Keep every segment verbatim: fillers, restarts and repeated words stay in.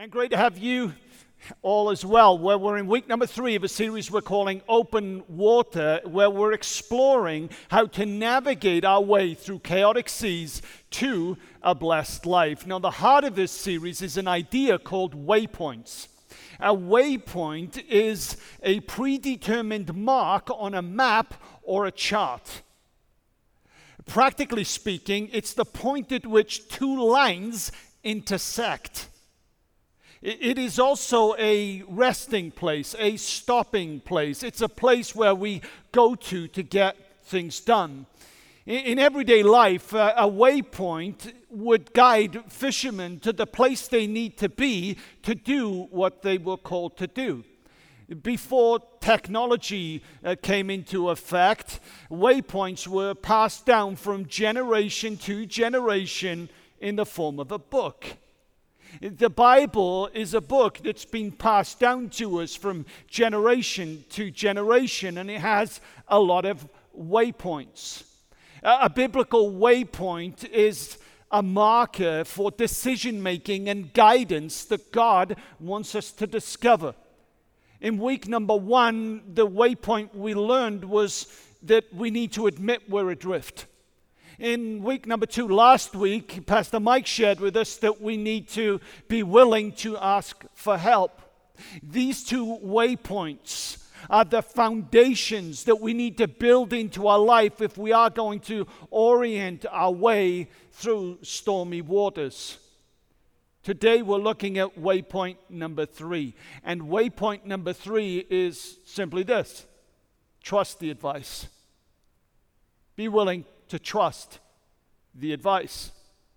And great to have you all as well, where we're in week number three of a series we're calling Open Water, where we're exploring how to navigate our way through chaotic seas to a blessed life. Now, the heart of this series is an idea called waypoints. A waypoint is a predetermined mark on a map or a chart. Practically speaking, it's the point at which two lines intersect. It is also a resting place, a stopping place. It's a place where we go to to get things done. In everyday life, a waypoint would guide fishermen to the place they need to be to do what they were called to do. Before technology uh, came into effect, waypoints were passed down from generation to generation in the form of a book. The Bible is a book that's been passed down to us from generation to generation, and it has a lot of waypoints. A, a biblical waypoint is a marker for decision making and guidance that God wants us to discover. In week number one, the waypoint we learned was that we need to admit we're adrift. In week number two, last week, Pastor Mike shared with us that we need to be willing to ask for help. These two waypoints are the foundations that we need to build into our life if we are going to orient our way through stormy waters. Today we're looking at waypoint number three. And waypoint number three is simply this: trust the advice. Be willing to trust the advice.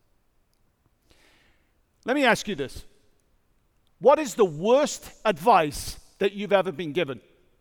Let me ask you this. What is the worst advice that you've ever been given?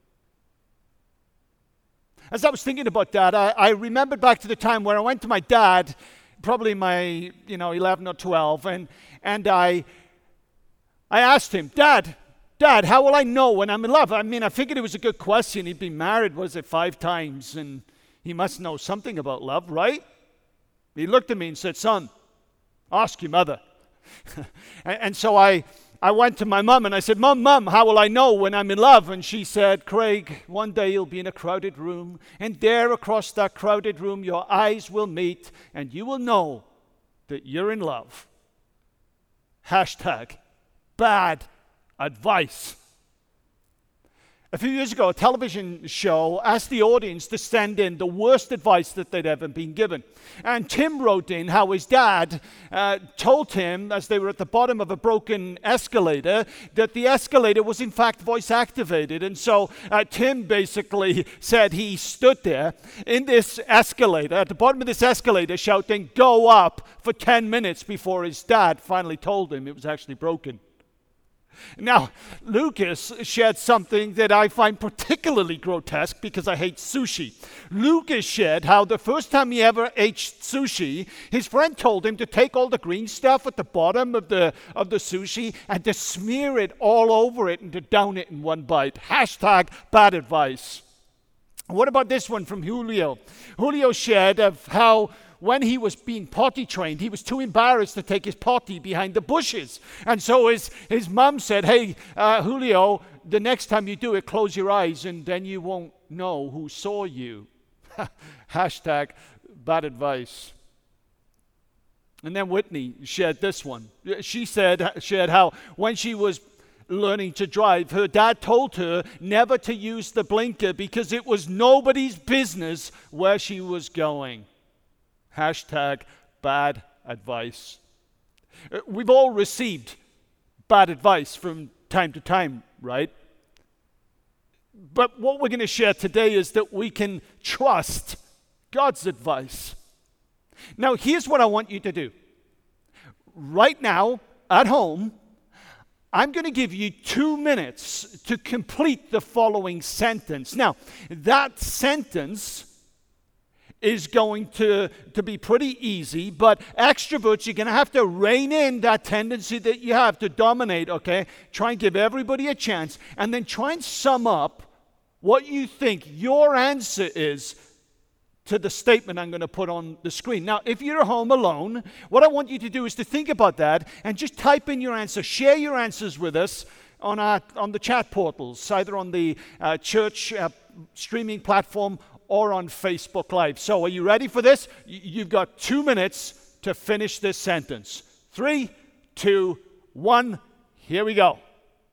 As I was thinking about that, I, I remembered back to the time where I went to my dad, probably my, you know, eleven or twelve, and and I I asked him, Dad, Dad, how will I know when I'm in love? I mean, I figured it was a good question. He'd been married, was it, five times, and he must know something about love, right? He looked at me and said, Son, ask your mother. and, and so I, I went to my mom and I said, Mom, Mom, how will I know when I'm in love? And she said, Craig, one day you'll be in a crowded room, and there across that crowded room your eyes will meet, and you will know that you're in love. Hashtag bad advice. A few years ago, a television show asked the audience to send in the worst advice that they'd ever been given. And Tim wrote in how his dad uh, told him, as they were at the bottom of a broken escalator, that the escalator was in fact voice activated. And so uh, Tim basically said he stood there in this escalator, at the bottom of this escalator, shouting, "Go up," for ten minutes before his dad finally told him it was actually broken. Now, Lucas shared something that I find particularly grotesque because I hate sushi. Lucas shared how the first time he ever ate sushi, his friend told him to take all the green stuff at the bottom of the of the sushi and to smear it all over it and to down it in one bite. Hashtag bad advice. What about this one from Julio? Julio shared of how when he was being potty trained, he was too embarrassed to take his potty behind the bushes. And so his, his mom said, hey, uh, Julio, the next time you do it, close your eyes and then you won't know who saw you. Hashtag bad advice. And then Whitney shared this one. She said, shared how when she was learning to drive, her dad told her never to use the blinker because it was nobody's business where she was going. Hashtag bad advice. We've all received bad advice from time to time, right? But what we're going to share today is that we can trust God's advice. Now, here's what I want you to do. Right now, at home, I'm going to give you two minutes to complete the following sentence. Now, that sentence is going to, to be pretty easy, but extroverts, you're going to have to rein in that tendency that you have to dominate, okay? Try and give everybody a chance, and then try and sum up what you think your answer is to the statement I'm going to put on the screen. Now, if you're home alone, what I want you to do is to think about that and just type in your answer. Share your answers with us on our on the chat portals, either on the uh, church uh, streaming platform or on Facebook Live. So, are you ready for this? Y- you've got two minutes to finish this sentence. Three, two, one. Here we go.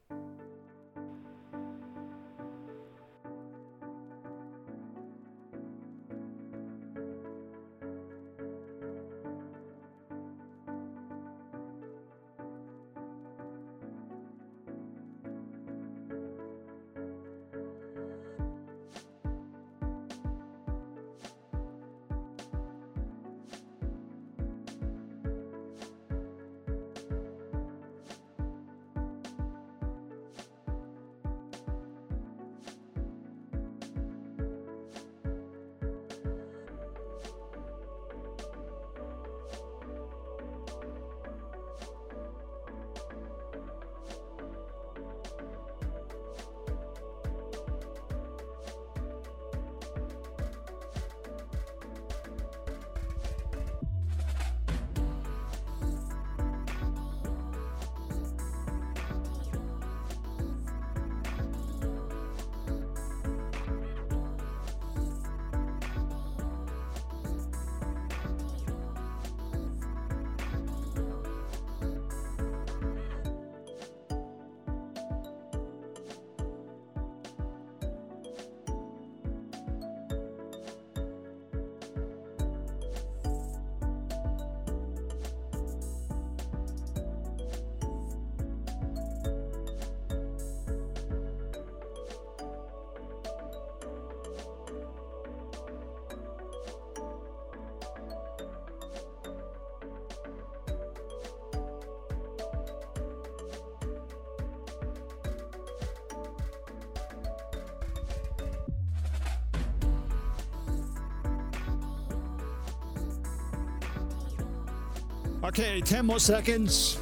Okay, ten more seconds.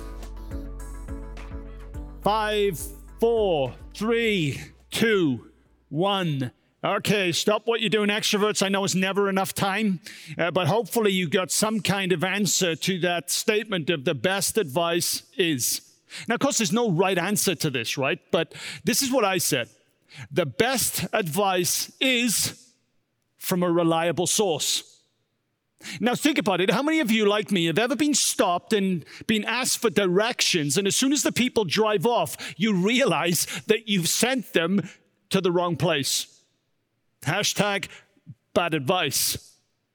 Five, four, three, two, one. Okay, stop what you're doing, extroverts. I know it's never enough time, uh, but hopefully you got some kind of answer to that statement of the best advice is. Now, of course, there's no right answer to this, right? But this is what I said. The best advice is from a reliable source. Now think about it. How many of you, like me, have ever been stopped and been asked for directions, and as soon as the people drive off, you realize that you've sent them to the wrong place? Hashtag bad advice.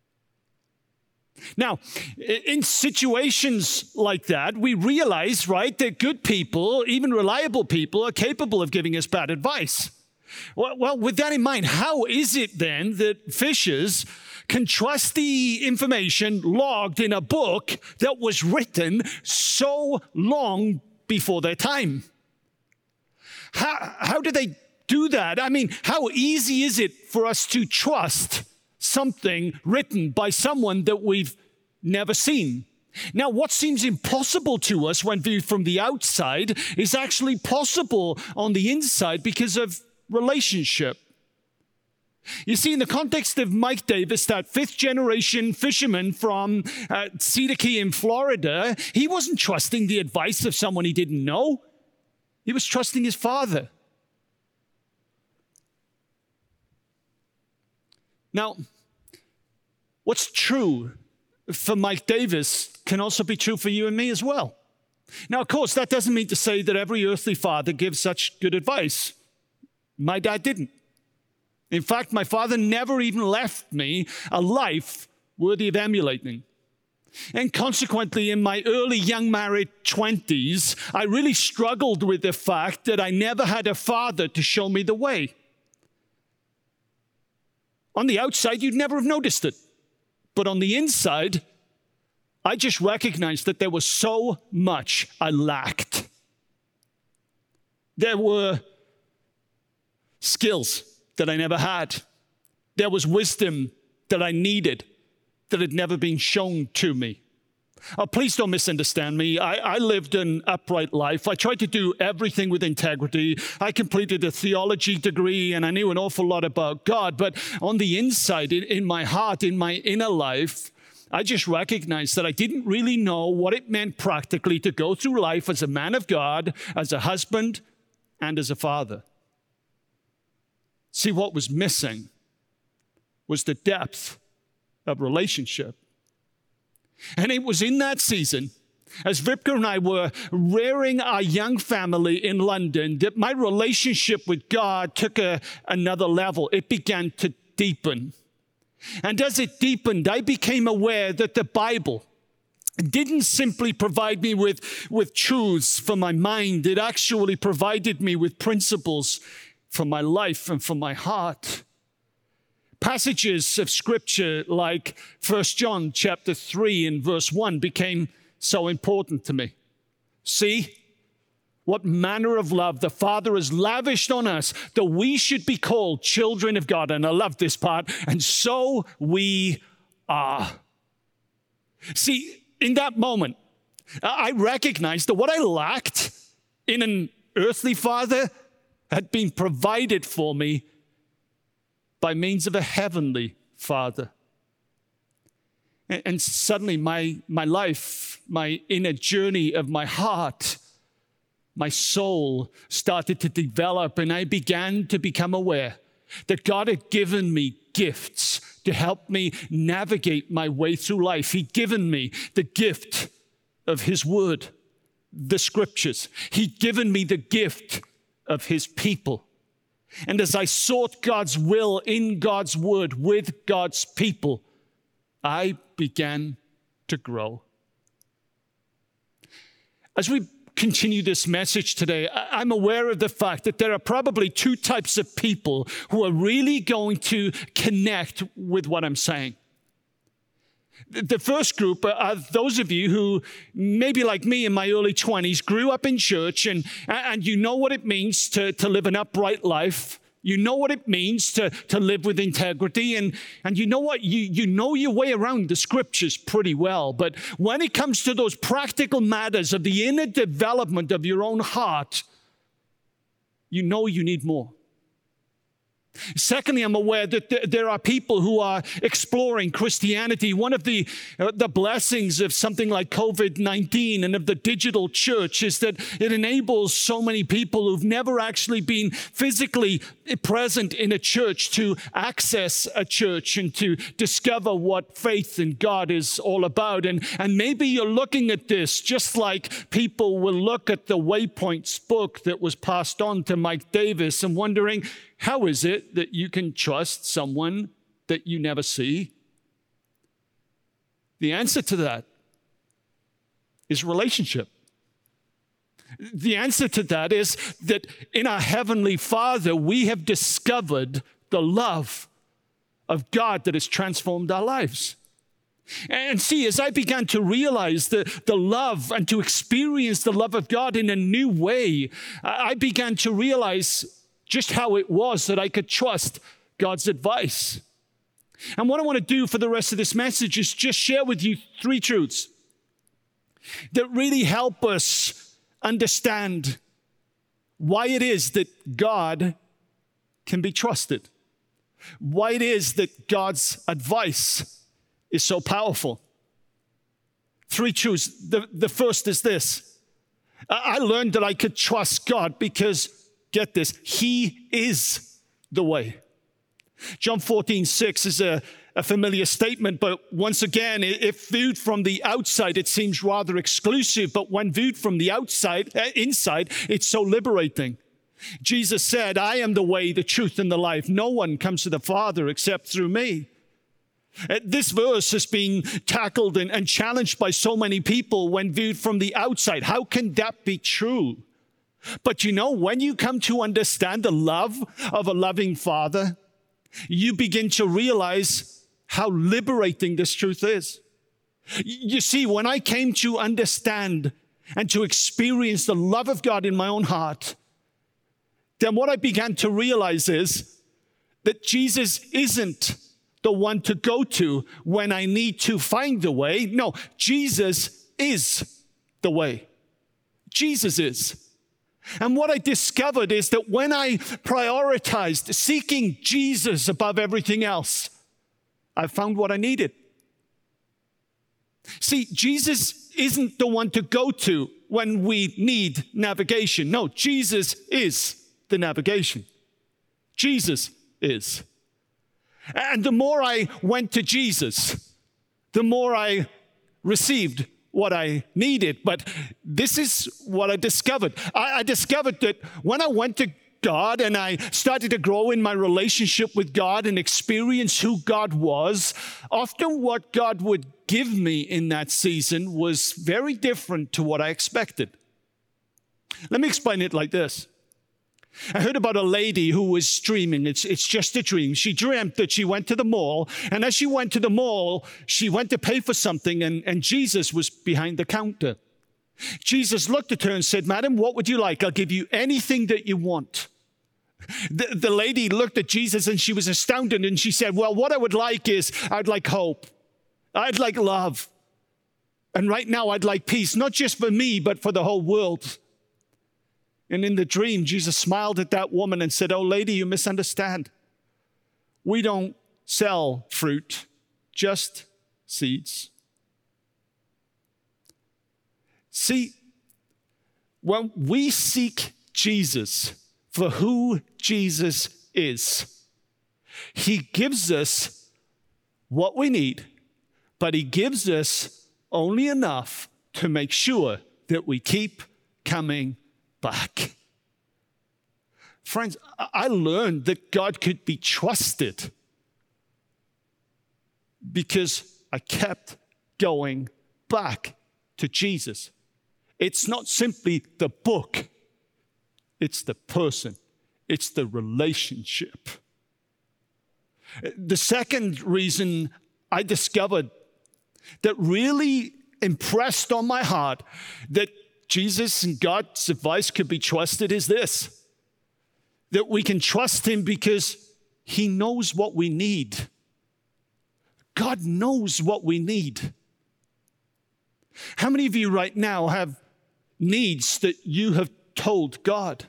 Now, in situations like that, we realize, right, that good people, even reliable people, are capable of giving us bad advice. Well, well, with that in mind, how is it then that fishers can trust the information logged in a book that was written so long before their time? How, how do they do that? I mean, how easy is it for us to trust something written by someone that we've never seen? Now, what seems impossible to us when viewed from the outside is actually possible on the inside because of relationship. You see, in the context of Mike Davis, that fifth generation fisherman from uh, Cedar Key in Florida, he wasn't trusting the advice of someone he didn't know. He was trusting his father. Now, what's true for Mike Davis can also be true for you and me as well. Now, of course, that doesn't mean to say that every earthly father gives such good advice. My dad didn't. In fact, my father never even left me a life worthy of emulating. And consequently, in my early young married twenties, I really struggled with the fact that I never had a father to show me the way. On the outside, you'd never have noticed it. But on the inside, I just recognized that there was so much I lacked. There were skills that I never had. There was wisdom that I needed that had never been shown to me. Oh, please don't misunderstand me. I, I lived an upright life. I tried to do everything with integrity. I completed a theology degree and I knew an awful lot about God. But on the inside, in, in my heart, in my inner life, I just recognized that I didn't really know what it meant practically to go through life as a man of God, as a husband, and as a father. See, what was missing was the depth of relationship. And it was in that season, as Vipka and I were rearing our young family in London, that my relationship with God took a, another level. It began to deepen. And as it deepened, I became aware that the Bible didn't simply provide me with, with truths for my mind. It actually provided me with principles for my life and for my heart. Passages of scripture like First John chapter three and verse one became so important to me. See what manner of love the Father has lavished on us, that we should be called children of God. And I love this part. And so we are. See, in that moment, I recognized that what I lacked in an earthly father had been provided for me by means of a heavenly Father. And, and suddenly my, my life, my inner journey of my heart, my soul started to develop, and I began to become aware that God had given me gifts to help me navigate my way through life. He'd given me the gift of His Word, the Scriptures. He'd given me the gift of His people. And as I sought God's will in God's word with God's people, I began to grow. As we continue this message today, I'm aware of the fact that there are probably two types of people who are really going to connect with what I'm saying. The first group are those of you who, maybe like me in my early twenties, grew up in church and, and you know what it means to, to live an upright life. You know what it means to, to live with integrity. And, and you know what? You, you know your way around the scriptures pretty well. But when it comes to those practical matters of the inner development of your own heart, you know you need more. Secondly, I'm aware that th- there are people who are exploring Christianity. One of the, uh, the blessings of something like covid nineteen and of the digital church is that it enables so many people who've never actually been physically present in a church to access a church and to discover what faith in God is all about. And, and maybe you're looking at this just like people will look at the Waypoints book that was passed on to Mike Davis and wondering, how is it that you can trust someone that you never see? The answer to that is relationship. The answer to that is that in our Heavenly Father, we have discovered the love of God that has transformed our lives. And see, as I began to realize the, the love and to experience the love of God in a new way, I began to realize just how it was that I could trust God's advice. And what I want to do for the rest of this message is just share with you three truths that really help us understand why it is that God can be trusted, why it is that God's advice is so powerful. Three truths. The, the first is this. I learned that I could trust God because, get this, He is the way. John fourteen six is a, a familiar statement, but once again, if viewed from the outside, it seems rather exclusive, but when viewed from the outside, uh, inside, it's so liberating. Jesus said, I am the way, the truth, and the life. No one comes to the Father except through me. Uh, this verse has been tackled and, and challenged by so many people when viewed from the outside. How can that be true? But you know, when you come to understand the love of a loving Father, you begin to realize how liberating this truth is. You see, when I came to understand and to experience the love of God in my own heart, then what I began to realize is that Jesus isn't the one to go to when I need to find the way. No, Jesus is the way. Jesus is. And what I discovered is that when I prioritized seeking Jesus above everything else, I found what I needed. See, Jesus isn't the one to go to when we need navigation. No, Jesus is the navigation. Jesus is. And the more I went to Jesus, the more I received what I needed. But this is what I discovered. I, I discovered that when I went to God and I started to grow in my relationship with God and experience who God was, often what God would give me in that season was very different to what I expected. Let me explain it like this. I heard about a lady who was dreaming. It's, it's just a dream. She dreamt that she went to the mall, and as she went to the mall, she went to pay for something, and, and Jesus was behind the counter. Jesus looked at her and said, "Madam, what would you like? I'll give you anything that you want." The, the lady looked at Jesus, and she was astounded, and she said, "Well, what I would like is, I'd like hope. I'd like love. And right now, I'd like peace, not just for me, but for the whole world." And in the dream, Jesus smiled at that woman and said, "Oh, lady, you misunderstand. We don't sell fruit, just seeds." See, when we seek Jesus for who Jesus is, he gives us what we need, but he gives us only enough to make sure that we keep coming back. Friends, I learned that God could be trusted because I kept going back to Jesus. It's not simply the book, it's the person, it's the relationship. The second reason I discovered that really impressed on my heart that Jesus and God's advice could be trusted is this: that we can trust him because he knows what we need. God knows what we need. How many of you right now have needs that you have told God?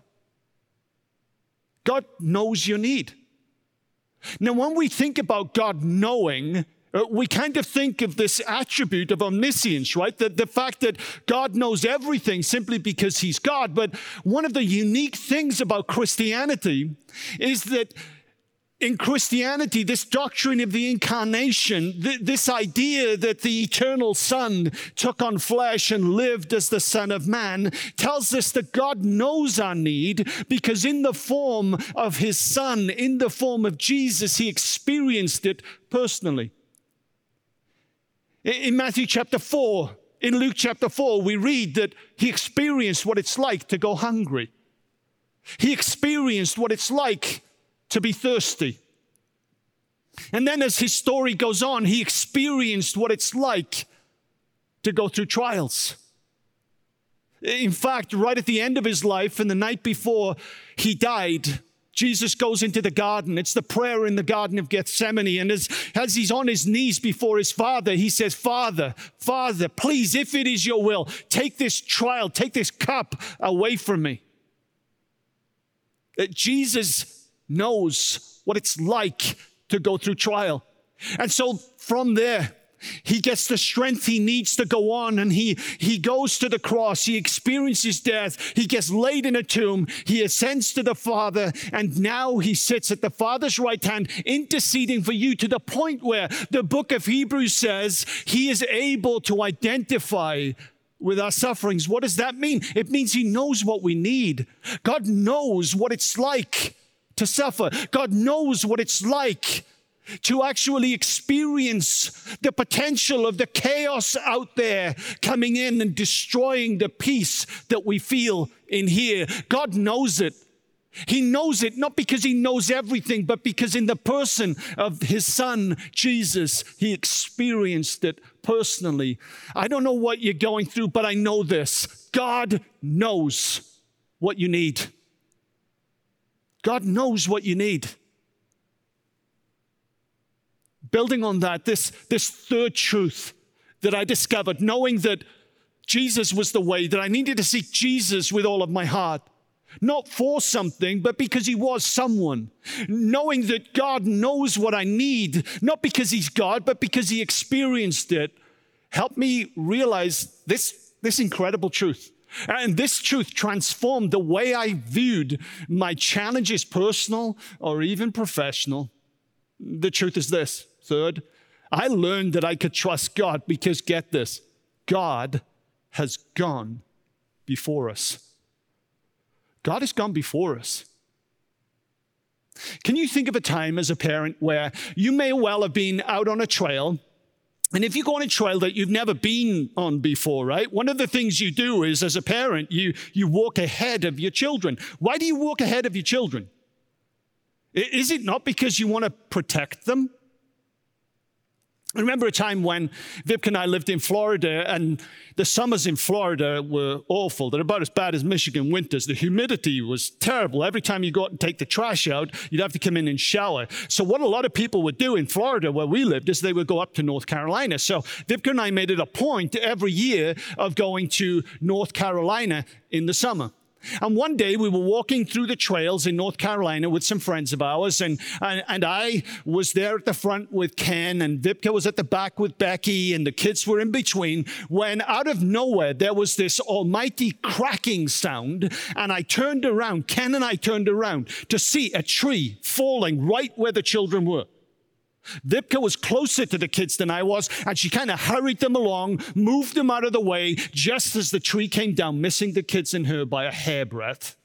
God knows your need. Now, when we think about God knowing, Uh, we kind of think of this attribute of omniscience, right? The, the fact that God knows everything simply because he's God. But one of the unique things about Christianity is that in Christianity, this doctrine of the incarnation, th- this idea that the eternal Son took on flesh and lived as the Son of Man, tells us that God knows our need because in the form of his Son, in the form of Jesus, he experienced it personally. In Matthew chapter four, in Luke chapter four, we read that he experienced what it's like to go hungry. He experienced what it's like to be thirsty. And then as his story goes on, he experienced what it's like to go through trials. In fact, right at the end of his life and the night before he died, Jesus goes into the garden. It's the prayer in the Garden of Gethsemane. And as, as he's on his knees before his Father, he says, "Father, Father, please, if it is your will, take this trial, take this cup away from me." That Jesus knows what it's like to go through trial. And so from there, he gets the strength he needs to go on, and he, he goes to the cross. He experiences death. He gets laid in a tomb. He ascends to the Father, and now he sits at the Father's right hand, interceding for you to the point where the book of Hebrews says he is able to identify with our sufferings. What does that mean? It means he knows what we need. God knows what it's like to suffer. God knows what it's like to actually experience the potential of the chaos out there coming in and destroying the peace that we feel in here. God knows it. He knows it not because he knows everything, but because in the person of his Son, Jesus, he experienced it personally. I don't know what you're going through, but I know this: God knows what you need. God knows what you need. building on that, this, this third truth that I discovered, knowing that Jesus was the way, that I needed to seek Jesus with all of my heart. Not for something, but because he was someone. Knowing that God knows what I need, not because he's God, but because he experienced it, helped me realize this, this incredible truth. And this truth transformed the way I viewed my challenges, personal or even professional. The truth is this. Third, I learned that I could trust God because, get this, God has gone before us. God has gone before us. Can you think of a time as a parent where you may well have been out on a trail, and if you go on a trail that you've never been on before, right? One of the things you do is, as a parent, you, you walk ahead of your children. Why do you walk ahead of your children? Is it not because you want to protect them? I remember a time when Vipka and I lived in Florida, and the summers in Florida were awful. They're about as bad as Michigan winters. The humidity was terrible. Every time you go out and take the trash out, you'd have to come in and shower. So what a lot of people would do in Florida, where we lived, is they would go up to North Carolina. So Vipka and I made it a point every year of going to North Carolina in the summer. And one day we were walking through the trails in North Carolina with some friends of ours, and, and, and I was there at the front with Ken, and Vipka was at the back with Becky, and the kids were in between, when out of nowhere there was this almighty cracking sound, and I turned around, Ken and I turned around to see a tree falling right where the children were. Vipka was closer to the kids than I was, and she kind of hurried them along, moved them out of the way, just as the tree came down, missing the kids and her by a hairbreadth.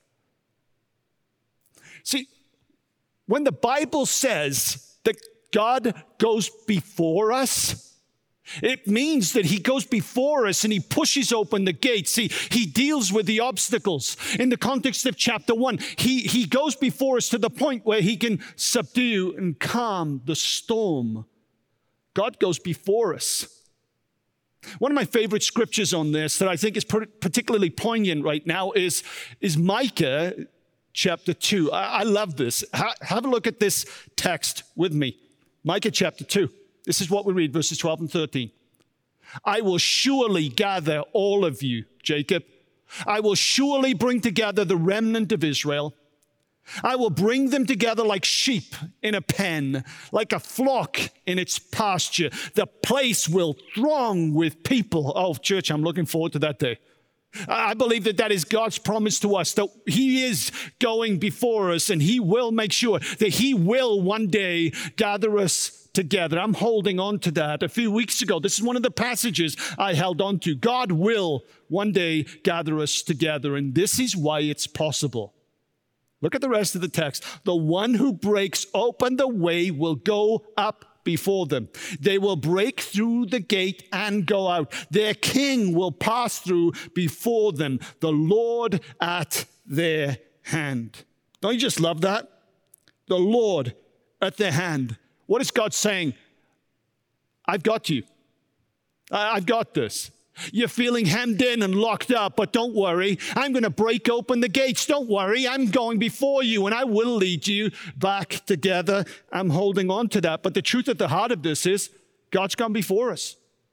See, when the Bible says that God goes before us, it means that he goes before us and he pushes open the gates. He, he deals with the obstacles. In the context of chapter one, he, he goes before us to the point where he can subdue and calm the storm. God goes before us. One of my favorite scriptures on this that I think is particularly poignant right now is, is Micah chapter two. I, I love this. Ha, have a look at this text with me. Micah chapter two. This is what we read, verses twelve and thirteen. I will surely gather all of you, Jacob. I will surely bring together the remnant of Israel. I will bring them together like sheep in a pen, like a flock in its pasture. The place will throng with people. Oh, church, I'm looking forward to that day. I believe that that is God's promise to us, that he is going before us, and he will make sure that he will one day gather us together. I'm holding on to that. A few weeks ago, this is one of the passages I held on to. God will one day gather us together, and this is why it's possible. Look at the rest of the text. The one who breaks open the way will go up before them. They will break through the gate and go out. Their king will pass through before them, the Lord at their hand. Don't you just love that? The Lord at their hand. What is God saying? I've got you. I've got this. You're feeling hemmed in and locked up, but don't worry. I'm going to break open the gates. Don't worry. I'm going before you, and I will lead you back together. I'm holding on to that. But the truth at the heart of this is God's gone before us.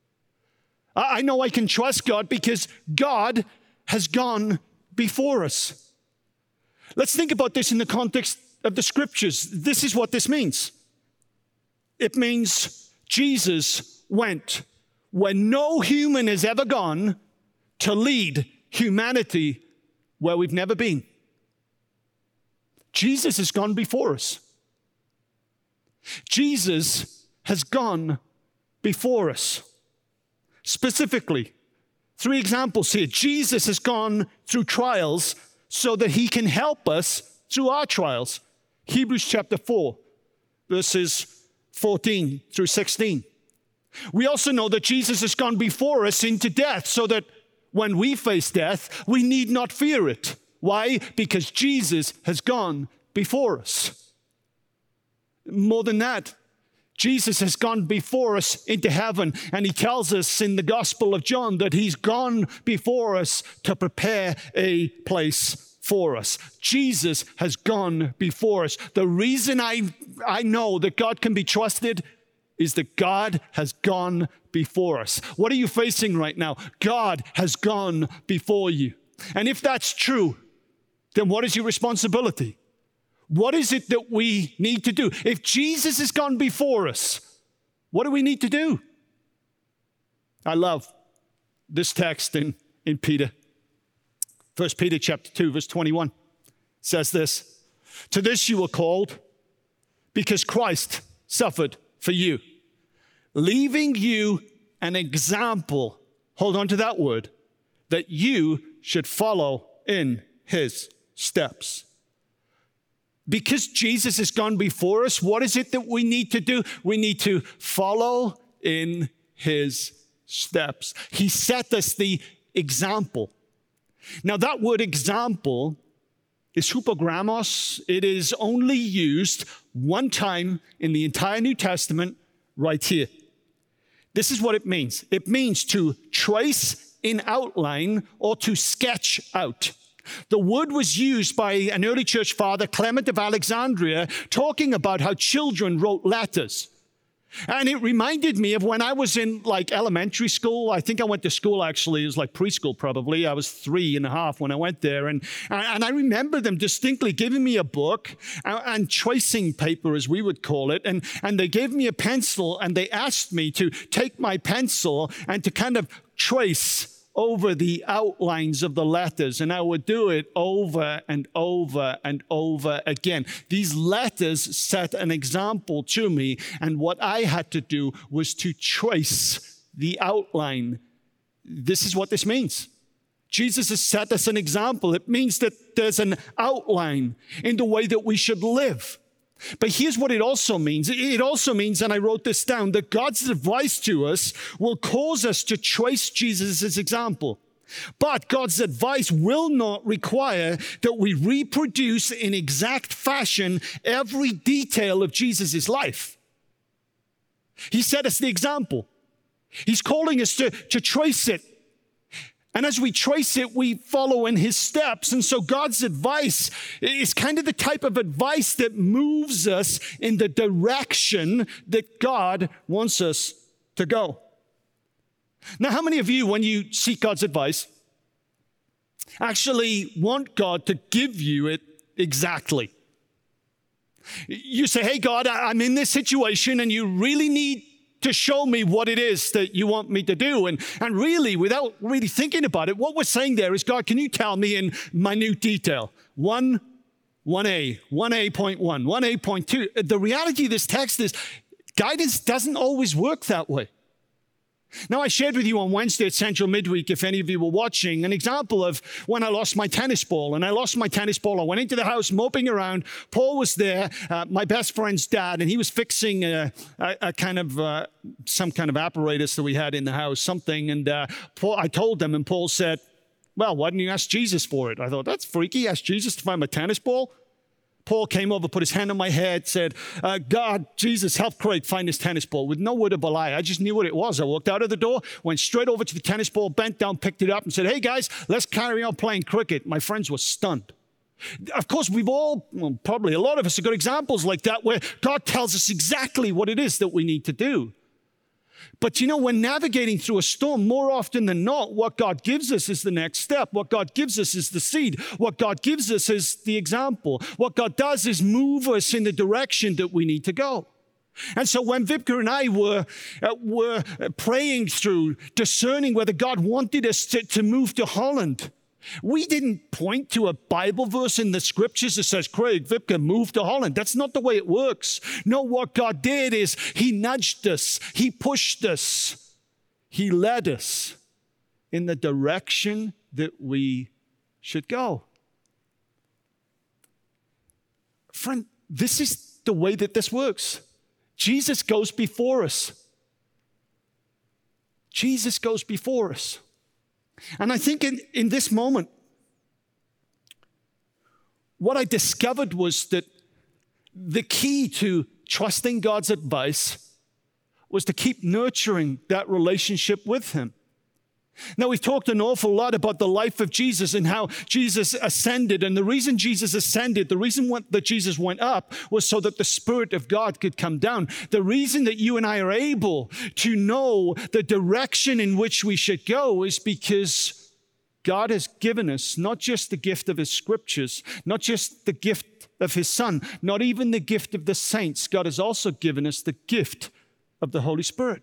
I know I can trust God because God has gone before us. Let's think about this in the context of the scriptures. This is what this means. It means Jesus went where no human has ever gone to lead humanity where we've never been. Jesus has gone before us. Jesus has gone before us. Specifically, three examples here. Jesus has gone through trials so that he can help us through our trials. Hebrews chapter four, verses fourteen through sixteen. We also know that Jesus has gone before us into death so that when we face death, we need not fear it. Why? Because Jesus has gone before us. More than that, Jesus has gone before us into heaven, and he tells us in the Gospel of John that he's gone before us to prepare a place for us. Jesus has gone before us. The reason I, I know that God can be trusted is that God has gone before us. What are you facing right now? God has gone before you. And if that's true, then what is your responsibility? What is it that we need to do? If Jesus has gone before us, what do we need to do? I love this text in, in Peter. First Peter chapter two, verse twenty-one says this, "To this you were called, because Christ suffered for you, leaving you an example," hold on to that word, "that you should follow in his steps." Because Jesus has gone before us, what is it that we need to do? We need to follow in his steps. He set us the example. Now that word example is hupogrammos. It is only used one time in the entire New Testament right here. This is what it means. It means to trace in outline or to sketch out. The word was used by an early church father, Clement of Alexandria, talking about how children wrote letters. And it reminded me of when I was in like elementary school. I think I went to school actually, it was like preschool probably. I was three and a half when I went there. And, and I remember them distinctly giving me a book and, and tracing paper, as we would call it. And, and they gave me a pencil and they asked me to take my pencil and to kind of trace over the outlines of the letters, and I would do it over and over and over again. These letters set an example to me, and what I had to do was to trace the outline. This is what this means. Jesus has set us an example. It means that there's an outline in the way that we should live. But here's what it also means. It also means, and I wrote this down, that God's advice to us will cause us to trace Jesus' example. But God's advice will not require that we reproduce in exact fashion every detail of Jesus' life. He set us the example. He's calling us to, to trace it. And as we trace it, we follow in his steps. And so God's advice is kind of the type of advice that moves us in the direction that God wants us to go. Now, how many of you, when you seek God's advice, actually want God to give you it exactly? You say, hey, God, I'm in this situation and you really need to show me what it is that you want me to do. And, and really, without really thinking about it, what we're saying there is, God, can you tell me in minute detail? One, one A, one A point one, one A point two. The reality of this text is guidance doesn't always work that way. Now, I shared with you on Wednesday at Central Midweek, if any of you were watching, an example of when I lost my tennis ball. And I lost my tennis ball. I went into the house moping around. Paul was there, uh, my best friend's dad, and he was fixing a, a, a kind of, uh, some kind of apparatus that we had in the house, something. And uh, Paul, I told them, and Paul said, well, why didn't you ask Jesus for it? I thought, that's freaky, ask Jesus to find my tennis ball. Paul came over, put his hand on my head, said, uh, God, Jesus, help Craig find his tennis ball. With no word of a lie, I just knew what it was. I walked out of the door, went straight over to the tennis ball, bent down, picked it up, and said, hey, guys, let's carry on playing cricket. My friends were stunned. Of course, we've all, well, probably a lot of us have got examples like that where God tells us exactly what it is that we need to do. But you know, when navigating through a storm, more often than not, what God gives us is the next step. What God gives us is the seed. What God gives us is the example. What God does is move us in the direction that we need to go. And so when Vipka and I were, uh, were praying through, discerning whether God wanted us to, to move to Holland, we didn't point to a Bible verse in the scriptures that says, Craig, Vipka, move to Holland. That's not the way it works. No, what God did is he nudged us. He pushed us. He led us in the direction that we should go. Friend, this is the way that this works. Jesus goes before us. Jesus goes before us. And I think in, in this moment, what I discovered was that the key to trusting God's advice was to keep nurturing that relationship with him. Now, we've talked an awful lot about the life of Jesus and how Jesus ascended. And the reason Jesus ascended, the reason that Jesus went up was so that the Spirit of God could come down. The reason that you and I are able to know the direction in which we should go is because God has given us not just the gift of his scriptures, not just the gift of his Son, not even the gift of the saints. God has also given us the gift of the Holy Spirit.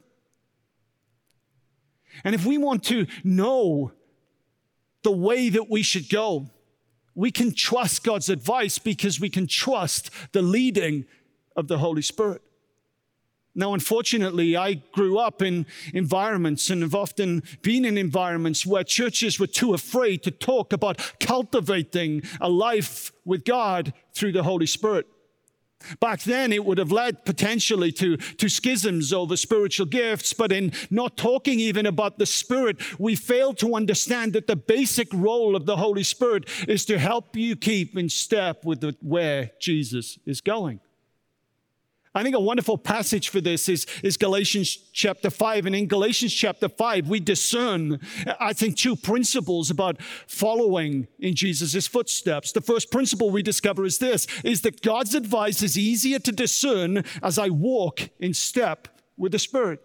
And if we want to know the way that we should go, we can trust God's advice because we can trust the leading of the Holy Spirit. Now, unfortunately, I grew up in environments and have often been in environments where churches were too afraid to talk about cultivating a life with God through the Holy Spirit. Back then, it would have led potentially to, to schisms over spiritual gifts, but in not talking even about the Spirit, we fail to understand that the basic role of the Holy Spirit is to help you keep in step with the, where Jesus is going. I think a wonderful passage for this is, is Galatians chapter five. And in Galatians chapter five, we discern, I think, two principles about following in Jesus' footsteps. The first principle we discover is this, is that God's advice is easier to discern as I walk in step with the Spirit.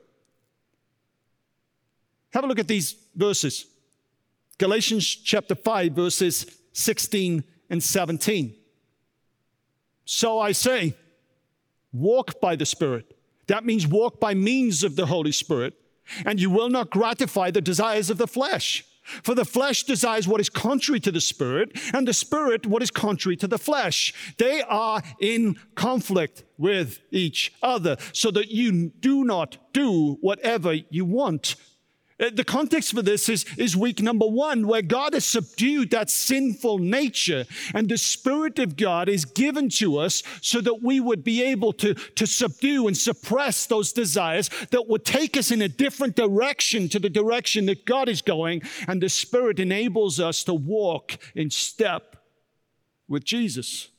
Have a look at these verses. Galatians chapter five, verses sixteen and seventeen. So I say, walk by the Spirit. That means walk by means of the Holy Spirit, and you will not gratify the desires of the flesh. For the flesh desires what is contrary to the Spirit, and the Spirit what is contrary to the flesh. They are in conflict with each other, so that you do not do whatever you want. The context for this is, is week number one, where God has subdued that sinful nature, and the Spirit of God is given to us so that we would be able to, to subdue and suppress those desires that would take us in a different direction to the direction that God is going, and the Spirit enables us to walk in step with Jesus.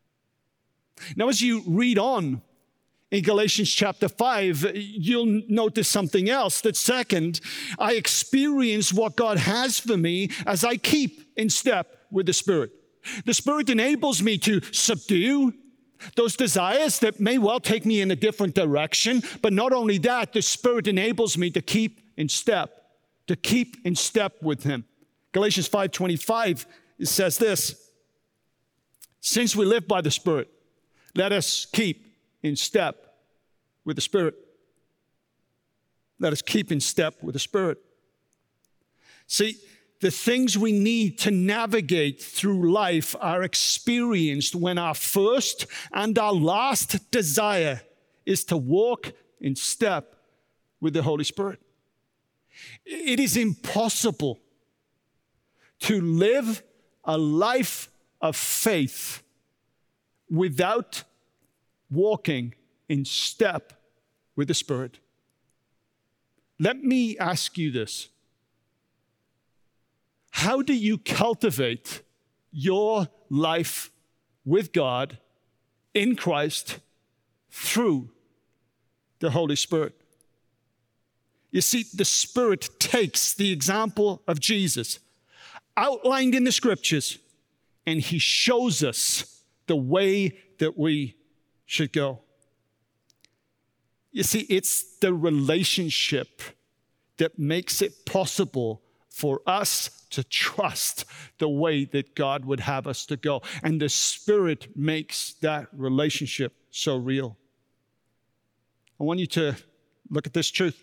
Now, as you read on, in Galatians chapter five, you'll notice something else. That second, I experience what God has for me as I keep in step with the Spirit. The Spirit enables me to subdue those desires that may well take me in a different direction. But not only that, the Spirit enables me to keep in step, to keep in step with him. Galatians five twenty-five, it says this, since we live by the Spirit, let us keep in step with the Spirit. Let us keep in step with the Spirit. See, the things we need to navigate through life are experienced when our first and our last desire is to walk in step with the Holy Spirit. It is impossible to live a life of faith without walking in step with the Spirit. Let me ask you this. How do you cultivate your life with God in Christ through the Holy Spirit? You see, the Spirit takes the example of Jesus outlined in the Scriptures, and he shows us the way that we should go. You see, it's the relationship that makes it possible for us to trust the way that God would have us to go. And the Spirit makes that relationship so real. I want you to look at this truth.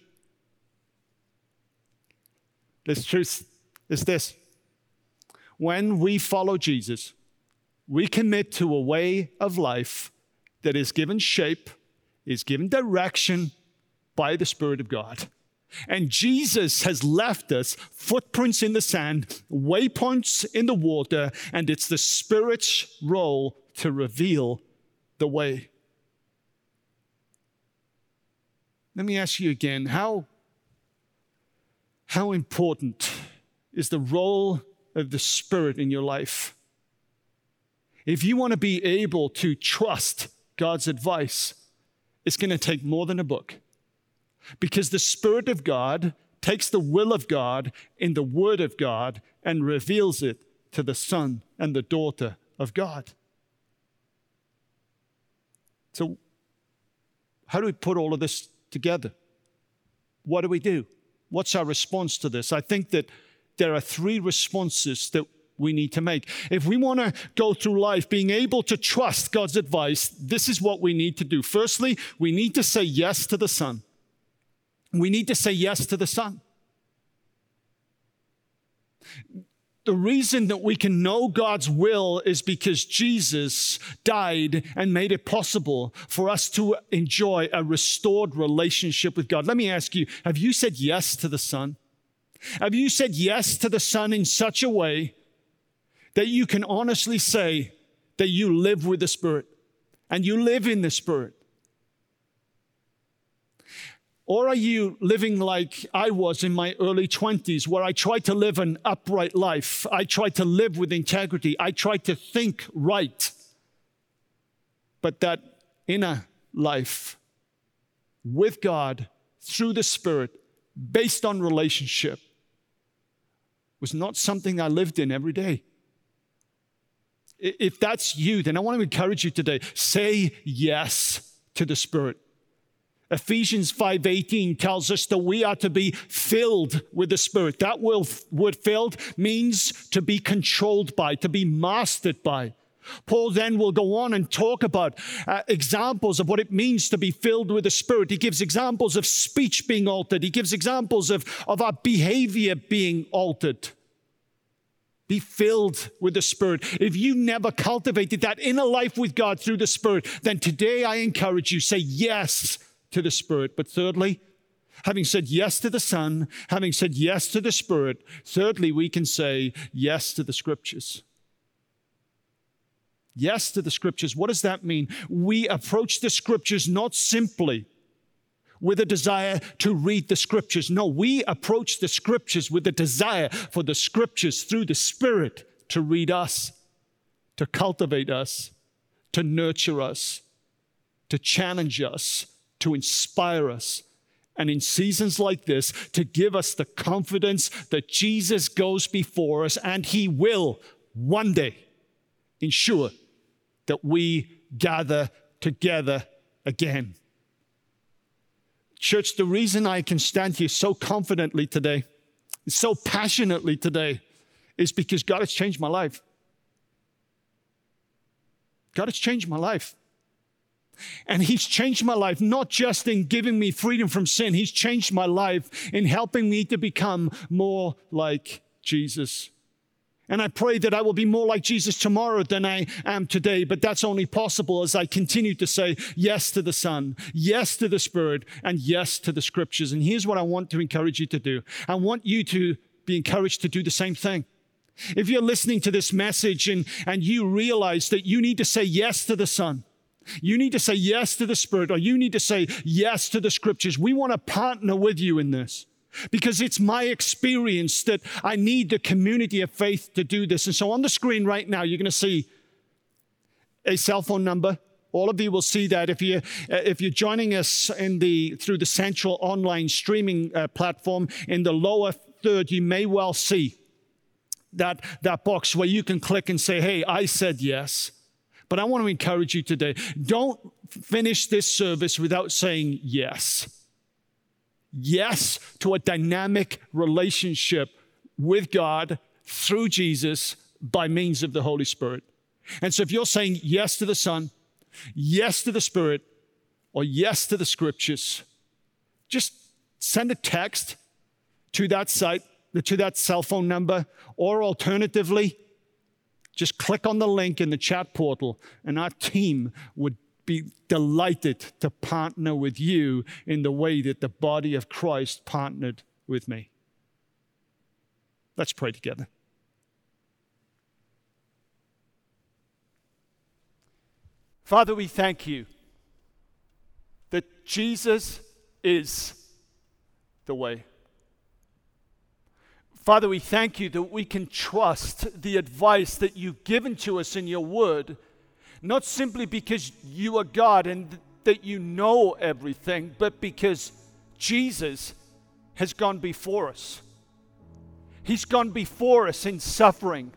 This truth is this. When we follow Jesus, we commit to a way of life that is given shape, is given direction by the Spirit of God. And Jesus has left us footprints in the sand, waypoints in the water, and it's the Spirit's role to reveal the way. Let me ask you again, how, how important is the role of the Spirit in your life? If you want to be able to trust God's advice, it's going to take more than a book. Because the Spirit of God takes the will of God in the Word of God and reveals it to the son and the daughter of God. So how do we put all of this together? What do we do? What's our response to this? I think that there are three responses that we need to make. If we want to go through life being able to trust God's advice, this is what we need to do. Firstly, we need to say yes to the Son. We need to say yes to the Son. The reason that we can know God's will is because Jesus died and made it possible for us to enjoy a restored relationship with God. Let me ask you, have you said yes to the Son? Have you said yes to the Son in such a way that you can honestly say that you live with the Spirit and you live in the Spirit? Or are you living like I was in my early twenties, where I tried to live an upright life? I tried to live with integrity. I tried to think right. But that inner life with God through the Spirit, based on relationship, was not something I lived in every day. If that's you, then I want to encourage you today. Say yes to the Spirit. Ephesians five eighteen tells us that we are to be filled with the Spirit. That word filled means to be controlled by, to be mastered by. Paul then will go on and talk about uh, examples of what it means to be filled with the Spirit. He gives examples of speech being altered. He gives examples of, of our behavior being altered. Be filled with the Spirit. If you never cultivated that inner life with God through the Spirit, then today I encourage you, say yes to the Spirit. But thirdly, having said yes to the Son, having said yes to the Spirit, thirdly, we can say yes to the Scriptures. Yes to the Scriptures. What does that mean? We approach the Scriptures not simply with a desire to read the Scriptures. No, we approach the Scriptures with a desire for the Scriptures through the Spirit to read us, to cultivate us, to nurture us, to challenge us, to inspire us, and in seasons like this, to give us the confidence that Jesus goes before us and He will one day ensure that we gather together again. Church, the reason I can stand here so confidently today, so passionately today, is because God has changed my life. God has changed my life. And He's changed my life, not just in giving me freedom from sin. He's changed my life in helping me to become more like Jesus. And I pray that I will be more like Jesus tomorrow than I am today. But that's only possible as I continue to say yes to the Son, yes to the Spirit, and yes to the Scriptures. And here's what I want to encourage you to do. I want you to be encouraged to do the same thing. If you're listening to this message and, and you realize that you need to say yes to the Son, you need to say yes to the Spirit, or you need to say yes to the Scriptures, we want to partner with you in this. Because it's my experience that I need the community of faith to do this. And so on the screen right now, you're going to see a cell phone number. All of you will see that. If you if you're joining us in the through the Central online streaming uh, platform, in the lower third, you may well see that that box where you can click and say, "Hey, I said yes." But I want to encourage you today: don't finish this service without saying yes. Yes to a dynamic relationship with God through Jesus by means of the Holy Spirit. And so if you're saying yes to the Son, yes to the Spirit, or yes to the Scriptures, just send a text to that site, to that cell phone number, or alternatively, just click on the link in the chat portal and our team would be delighted to partner with you in the way that the body of Christ partnered with me. Let's pray together. Father, we thank you that Jesus is the way. Father, we thank you that we can trust the advice that you've given to us in your word, not simply because you are God and th- that you know everything, but because Jesus has gone before us. He's gone before us in suffering,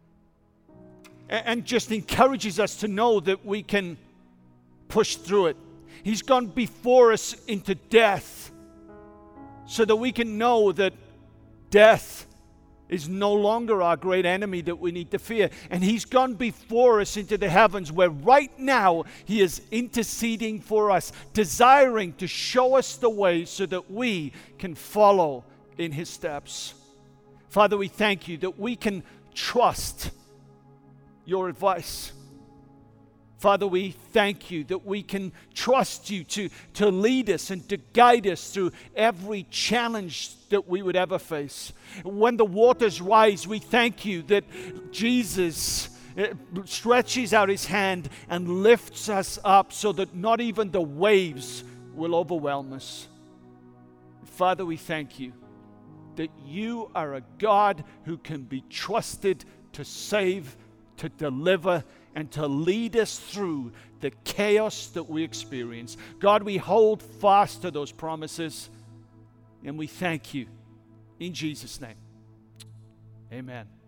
and just encourages us to know that we can push through it. He's gone before us into death, so that we can know that death is no longer our great enemy that we need to fear. And He's gone before us into the heavens, where right now He is interceding for us, desiring to show us the way so that we can follow in His steps. Father, we thank You that we can trust Your advice. Father, we thank You that we can trust You to, to lead us and to guide us through every challenge that we would ever face. When the waters rise, we thank You that Jesus stretches out His hand and lifts us up so that not even the waves will overwhelm us. Father, we thank You that You are a God who can be trusted to save, to deliver, and to lead us through the chaos that we experience. God, we hold fast to those promises, and we thank You. In Jesus' name, amen.